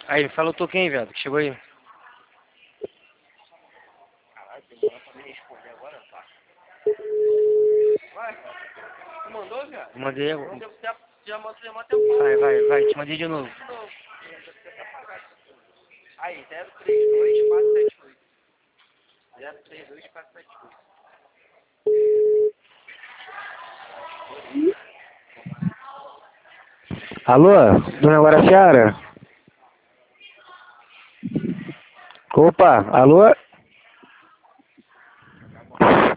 Aí, fala o toquinho, viado, que chegou aí. Caralho, demora pra me responder agora, tá? Vai, tu mandou, viado? Mandei agora. Já mandei uma tempo. Vai, te mandei de novo. Aí, 032478. 032478. Alô, dona Guaraciara? Opa, alô?